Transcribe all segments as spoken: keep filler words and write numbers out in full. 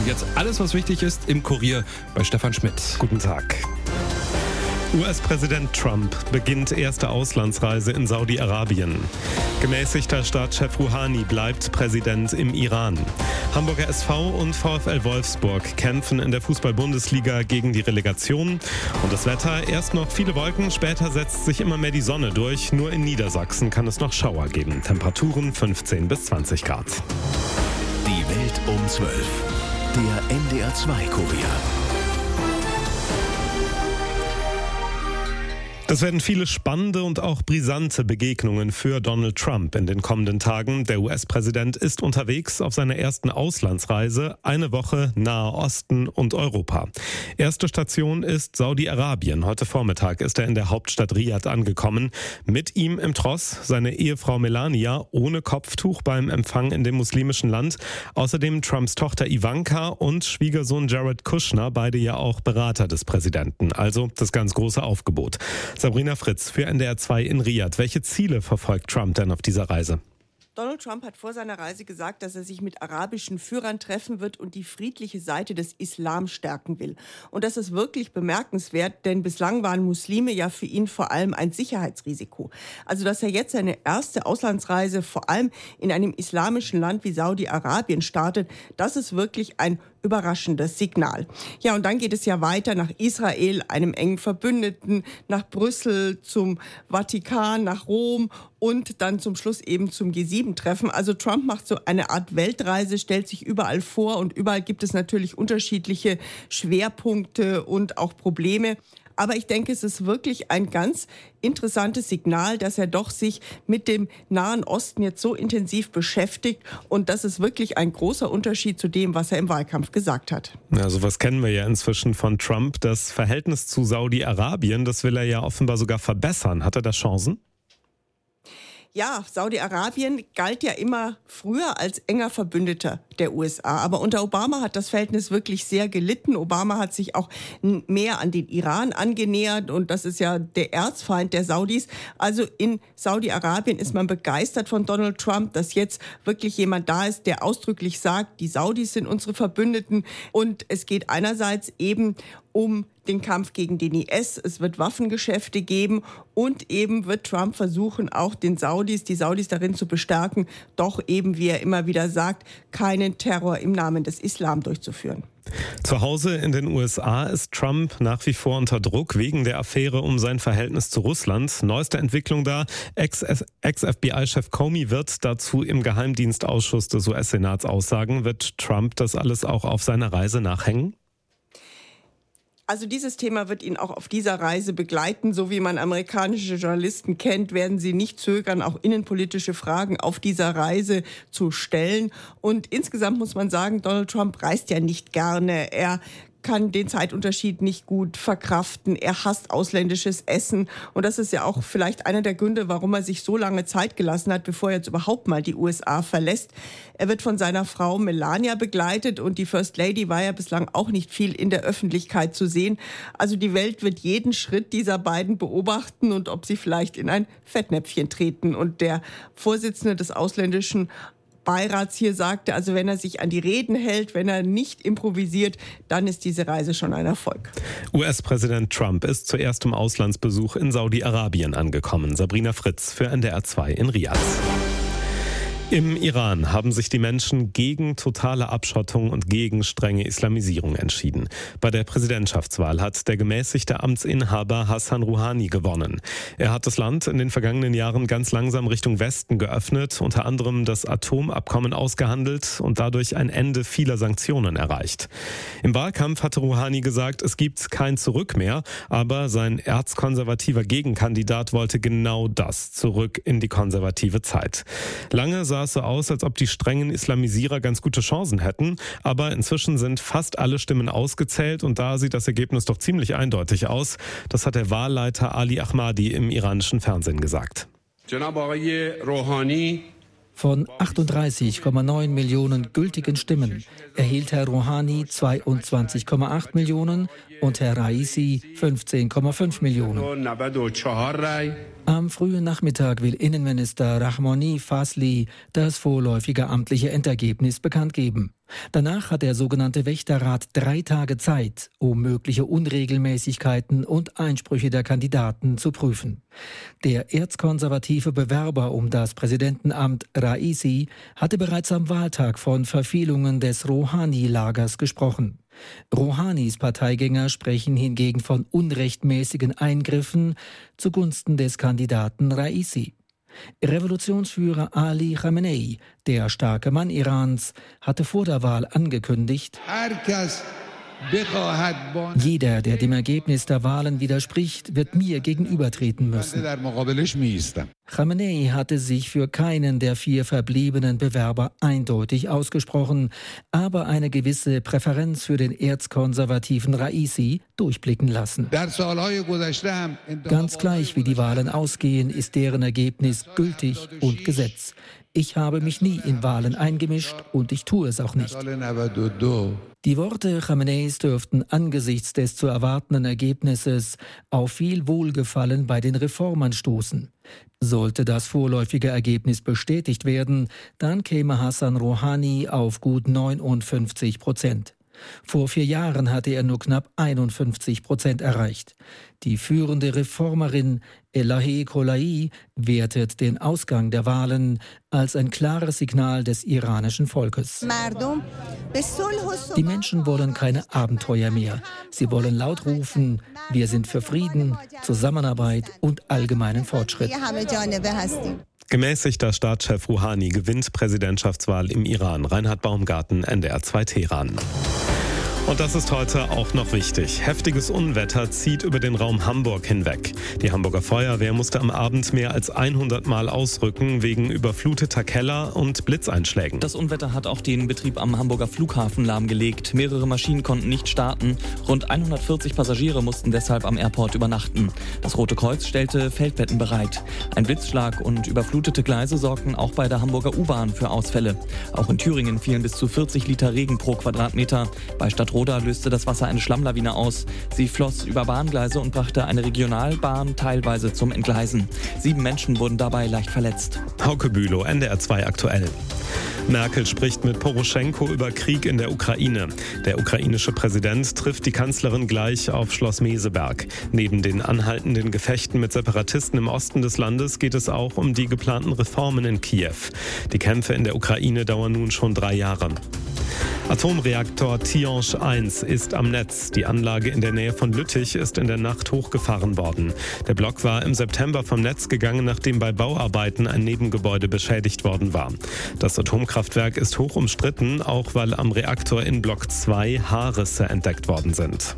jetzt alles, was wichtig ist, im Kurier bei Stefan Schmidt. Guten Tag. U S-Präsident Trump beginnt erste Auslandsreise in Saudi-Arabien. Gemäßigter Staatschef Rouhani bleibt Präsident im Iran. Hamburger S V und VfL Wolfsburg kämpfen in der Fußball-Bundesliga gegen die Relegation. Und das Wetter, erst noch viele Wolken, später setzt sich immer mehr die Sonne durch. Nur in Niedersachsen kann es noch Schauer geben. Temperaturen fünfzehn bis zwanzig Grad. Die Welt um zwölf. Der N D R zwei Kurier. Das werden viele spannende und auch brisante Begegnungen für Donald Trump in den kommenden Tagen. Der U S-Präsident ist unterwegs auf seiner ersten Auslandsreise, eine Woche Nahe Osten und Europa. Erste Station ist Saudi-Arabien. Heute Vormittag ist er in der Hauptstadt Riad angekommen. Mit ihm im Tross seine Ehefrau Melania ohne Kopftuch beim Empfang in dem muslimischen Land. Außerdem Trumps Tochter Ivanka und Schwiegersohn Jared Kushner, beide ja auch Berater des Präsidenten. Also das ganz große Aufgebot. Sabrina Fritz für N D R zwei in Riad. Welche Ziele verfolgt Trump denn auf dieser Reise? Donald Trump hat vor seiner Reise gesagt, dass er sich mit arabischen Führern treffen wird und die friedliche Seite des Islam stärken will. Und das ist wirklich bemerkenswert, denn bislang waren Muslime ja für ihn vor allem ein Sicherheitsrisiko. Also dass er jetzt seine erste Auslandsreise vor allem in einem islamischen Land wie Saudi-Arabien startet, das ist wirklich ein überraschendes Signal. Ja, und dann geht es ja weiter nach Israel, einem engen Verbündeten, nach Brüssel, zum Vatikan, nach Rom und dann zum Schluss eben zum G sieben Treffen. Also Trump macht so eine Art Weltreise, stellt sich überall vor und überall gibt es natürlich unterschiedliche Schwerpunkte und auch Probleme. Aber ich denke, es ist wirklich ein ganz interessantes Signal, dass er doch sich mit dem Nahen Osten jetzt so intensiv beschäftigt. Und das ist wirklich ein großer Unterschied zu dem, was er im Wahlkampf gesagt hat. Ja, sowas kennen wir ja inzwischen von Trump. Das Verhältnis zu Saudi-Arabien, das will er ja offenbar sogar verbessern. Hat er da Chancen? Ja, Saudi-Arabien galt ja immer früher als enger Verbündeter der U S A. Aber unter Obama hat das Verhältnis wirklich sehr gelitten. Obama hat sich auch mehr an den Iran angenähert und das ist ja der Erzfeind der Saudis. Also in Saudi-Arabien ist man begeistert von Donald Trump, dass jetzt wirklich jemand da ist, der ausdrücklich sagt, die Saudis sind unsere Verbündeten. Und es geht einerseits eben um den Kampf gegen den I S. Es wird Waffengeschäfte geben und eben wird Trump versuchen, auch den Saudis, die Saudis darin zu bestärken, doch eben, wie er immer wieder sagt, keinen Terror im Namen des Islam durchzuführen. Zu Hause in den U S A ist Trump nach wie vor unter Druck wegen der Affäre um sein Verhältnis zu Russland. Neueste Entwicklung da, Ex-F B I-Chef Comey wird dazu im Geheimdienstausschuss des U S-Senats aussagen. Wird Trump das alles auch auf seiner Reise nachhängen? Also dieses Thema wird ihn auch auf dieser Reise begleiten. So wie man amerikanische Journalisten kennt, werden sie nicht zögern, auch innenpolitische Fragen auf dieser Reise zu stellen. Und insgesamt muss man sagen, Donald Trump reist ja nicht gerne. Er kann den Zeitunterschied nicht gut verkraften. Er hasst ausländisches Essen. Und das ist ja auch vielleicht einer der Gründe, warum er sich so lange Zeit gelassen hat, bevor er jetzt überhaupt mal die U S A verlässt. Er wird von seiner Frau Melania begleitet und die First Lady war ja bislang auch nicht viel in der Öffentlichkeit zu sehen. Also die Welt wird jeden Schritt dieser beiden beobachten und ob sie vielleicht in ein Fettnäpfchen treten. Und der Vorsitzende des ausländischen Beirats hier sagte, also wenn er sich an die Reden hält, wenn er nicht improvisiert, dann ist diese Reise schon ein Erfolg. U S-Präsident Trump ist zuerst im Auslandsbesuch in Saudi-Arabien angekommen. Sabrina Fritz für N D R zwei in Riad. Im Iran haben sich die Menschen gegen totale Abschottung und gegen strenge Islamisierung entschieden. Bei der Präsidentschaftswahl hat der gemäßigte Amtsinhaber Hassan Rouhani gewonnen. Er hat das Land in den vergangenen Jahren ganz langsam Richtung Westen geöffnet, unter anderem das Atomabkommen ausgehandelt und dadurch ein Ende vieler Sanktionen erreicht. Im Wahlkampf hatte Rouhani gesagt, es gibt kein Zurück mehr, aber sein erzkonservativer Gegenkandidat wollte genau das, zurück in die konservative Zeit. Lange sah es so aus, als ob die strengen Islamisierer ganz gute Chancen hätten. Aber inzwischen sind fast alle Stimmen ausgezählt und da sieht das Ergebnis doch ziemlich eindeutig aus. Das hat der Wahlleiter Ali Ahmadi im iranischen Fernsehen gesagt. Von achtunddreißig Komma neun Millionen gültigen Stimmen erhielt Herr Rouhani zweiundzwanzig Komma acht Millionen und Herr Raisi fünfzehn Komma fünf Millionen. Am frühen Nachmittag will Innenminister Rahmoni Fasli das vorläufige amtliche Endergebnis bekannt geben. Danach hat der sogenannte Wächterrat drei Tage Zeit, um mögliche Unregelmäßigkeiten und Einsprüche der Kandidaten zu prüfen. Der erzkonservative Bewerber um das Präsidentenamt Raisi hatte bereits am Wahltag von Verfehlungen des Rouhani-Lagers gesprochen. Rouhanis Parteigänger sprechen hingegen von unrechtmäßigen Eingriffen zugunsten des Kandidaten Raisi. Revolutionsführer Ali Khamenei, der starke Mann Irans, hatte vor der Wahl angekündigt, jeder, der dem Ergebnis der Wahlen widerspricht, wird mir gegenübertreten müssen. Khamenei hatte sich für keinen der vier verbliebenen Bewerber eindeutig ausgesprochen, aber eine gewisse Präferenz für den erzkonservativen Raisi durchblicken lassen. Ganz gleich, wie die Wahlen ausgehen, ist deren Ergebnis gültig und Gesetz. Ich habe mich nie in Wahlen eingemischt und ich tue es auch nicht. Die Worte Khameneis dürften angesichts des zu erwartenden Ergebnisses auf viel Wohlgefallen bei den Reformern stoßen. Sollte das vorläufige Ergebnis bestätigt werden, dann käme Hassan Rouhani auf gut neunundfünfzig Prozent. Vor vier Jahren hatte er nur knapp einundfünfzig Prozent erreicht. Die führende Reformerin Elahe Kolai wertet den Ausgang der Wahlen als ein klares Signal des iranischen Volkes. Die Menschen wollen keine Abenteuer mehr. Sie wollen laut rufen, wir sind für Frieden, Zusammenarbeit und allgemeinen Fortschritt. Gemäßigter Staatschef Rouhani gewinnt Präsidentschaftswahl im Iran. Reinhard Baumgarten, N D R zwei Teheran. Und das ist heute auch noch wichtig. Heftiges Unwetter zieht über den Raum Hamburg hinweg. Die Hamburger Feuerwehr musste am Abend mehr als hundert Mal ausrücken wegen überfluteter Keller und Blitzeinschlägen. Das Unwetter hat auch den Betrieb am Hamburger Flughafen lahmgelegt. Mehrere Maschinen konnten nicht starten. Rund hundertvierzig Passagiere mussten deshalb am Airport übernachten. Das Rote Kreuz stellte Feldbetten bereit. Ein Blitzschlag und überflutete Gleise sorgten auch bei der Hamburger U-Bahn für Ausfälle. Auch in Thüringen fielen bis zu vierzig Liter Regen pro Quadratmeter. Bei Stadtroda löste das Wasser eine Schlammlawine aus. Sie floss über Bahngleise und brachte eine Regionalbahn teilweise zum Entgleisen. Sieben Menschen wurden dabei leicht verletzt. Hauke Bülow, N D R zwei aktuell. Merkel spricht mit Poroschenko über Krieg in der Ukraine. Der ukrainische Präsident trifft die Kanzlerin gleich auf Schloss Meseberg. Neben den anhaltenden Gefechten mit Separatisten im Osten des Landes geht es auch um die geplanten Reformen in Kiew. Die Kämpfe in der Ukraine dauern nun schon drei Jahre. Atomreaktor Tihange eins ist am Netz. Die Anlage in der Nähe von Lüttich ist in der Nacht hochgefahren worden. Der Block war im September vom Netz gegangen, nachdem bei Bauarbeiten ein Nebengebäude beschädigt worden war. Das Atomkraftwerk ist hoch umstritten, auch weil am Reaktor in Block zwei Haarrisse entdeckt worden sind.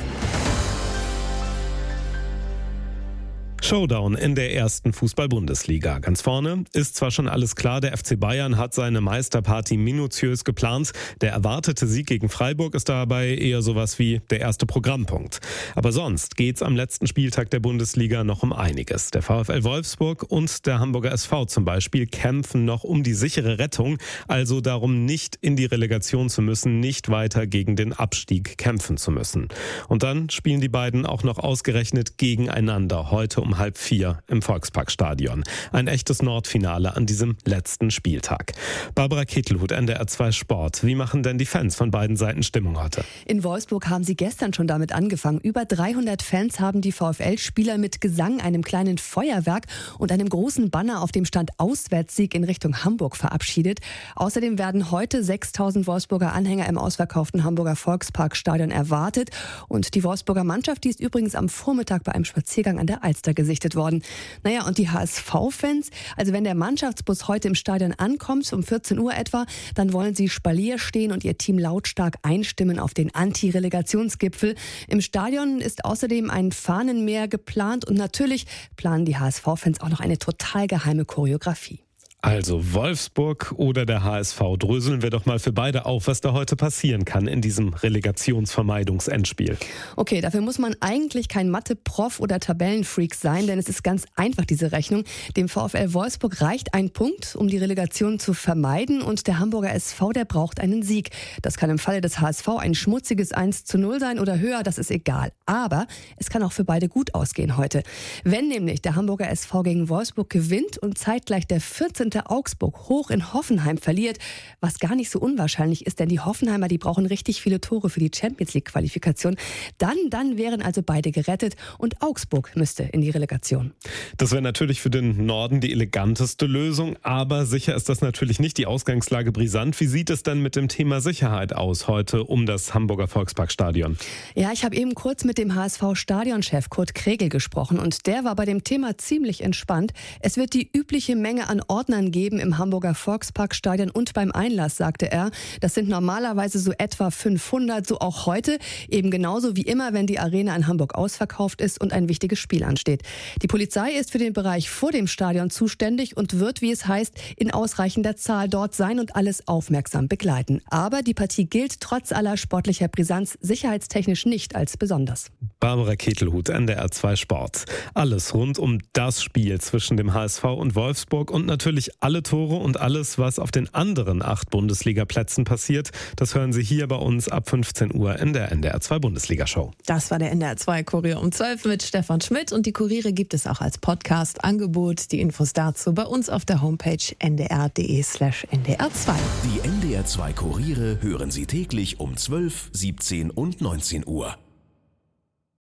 Showdown in der ersten Fußball-Bundesliga. Ganz vorne ist zwar schon alles klar, der F C Bayern hat seine Meisterparty minutiös geplant. Der erwartete Sieg gegen Freiburg ist dabei eher sowas wie der erste Programmpunkt. Aber sonst geht's am letzten Spieltag der Bundesliga noch um einiges. Der VfL Wolfsburg und der Hamburger S V zum Beispiel kämpfen noch um die sichere Rettung, also darum, nicht in die Relegation zu müssen, nicht weiter gegen den Abstieg kämpfen zu müssen. Und dann spielen die beiden auch noch ausgerechnet gegeneinander heute um halb vier im Volksparkstadion. Ein echtes Nordfinale an diesem letzten Spieltag. Barbara Kittelhut, N D R zwei Sport. Wie machen denn die Fans von beiden Seiten Stimmung heute? In Wolfsburg haben sie gestern schon damit angefangen. Über dreihundert Fans haben die VfL-Spieler mit Gesang, einem kleinen Feuerwerk und einem großen Banner, auf dem stand Auswärtssieg, in Richtung Hamburg verabschiedet. Außerdem werden heute sechstausend Wolfsburger Anhänger im ausverkauften Hamburger Volksparkstadion erwartet. Und die Wolfsburger Mannschaft, die ist übrigens am Vormittag bei einem Spaziergang an der Alster gesichtet worden. Naja, und die H S V-Fans, also wenn der Mannschaftsbus heute im Stadion ankommt, um vierzehn Uhr etwa, dann wollen sie Spalier stehen und ihr Team lautstark einstimmen auf den Anti-Relegationsgipfel. Im Stadion ist außerdem ein Fahnenmeer geplant und natürlich planen die H S V-Fans auch noch eine total geheime Choreografie. Also Wolfsburg oder der H S V, dröseln wir doch mal für beide auf, was da heute passieren kann in diesem Relegationsvermeidungsendspiel. Okay, dafür muss man eigentlich kein Mathe-Prof oder Tabellenfreak sein, denn es ist ganz einfach, diese Rechnung. Dem VfL Wolfsburg reicht ein Punkt, um die Relegation zu vermeiden, und der Hamburger S V, der braucht einen Sieg. Das kann im Falle des H S V ein schmutziges eins zu null sein oder höher, das ist egal. Aber es kann auch für beide gut ausgehen heute. Wenn nämlich der Hamburger S V gegen Wolfsburg gewinnt und zeitgleich der vierzehnte unter Augsburg hoch in Hoffenheim verliert, was gar nicht so unwahrscheinlich ist, denn die Hoffenheimer, die brauchen richtig viele Tore für die Champions-League-Qualifikation, dann, dann wären also beide gerettet und Augsburg müsste in die Relegation. Das wäre natürlich für den Norden die eleganteste Lösung, aber sicher ist das natürlich nicht. Die Ausgangslage brisant. Wie sieht es denn mit dem Thema Sicherheit aus heute um das Hamburger Volksparkstadion? Ja, ich habe eben kurz mit dem H S V-Stadionchef Kurt Kregel gesprochen und der war bei dem Thema ziemlich entspannt. Es wird die übliche Menge an Ordnern geben im Hamburger Volksparkstadion und beim Einlass, sagte er. Das sind normalerweise so etwa fünfhundert, so auch heute. Eben genauso wie immer, wenn die Arena in Hamburg ausverkauft ist und ein wichtiges Spiel ansteht. Die Polizei ist für den Bereich vor dem Stadion zuständig und wird, wie es heißt, in ausreichender Zahl dort sein und alles aufmerksam begleiten. Aber die Partie gilt trotz aller sportlicher Brisanz sicherheitstechnisch nicht als besonders. Barbara Ketelhut, N D R zwei Sport. Alles rund um das Spiel zwischen dem H S V und Wolfsburg und natürlich alle Tore und alles, was auf den anderen acht Bundesliga-Plätzen passiert, das hören Sie hier bei uns ab fünfzehn Uhr in der N D R zwei Bundesliga-Show. Das war der N D R zwei Kurier um zwölf mit Stefan Schmidt und die Kuriere gibt es auch als Podcast-Angebot. Die Infos dazu bei uns auf der Homepage n d r punkt d e slash n d r zwei. Die N D R zwei Kuriere hören Sie täglich um zwölf, siebzehn und neunzehn Uhr.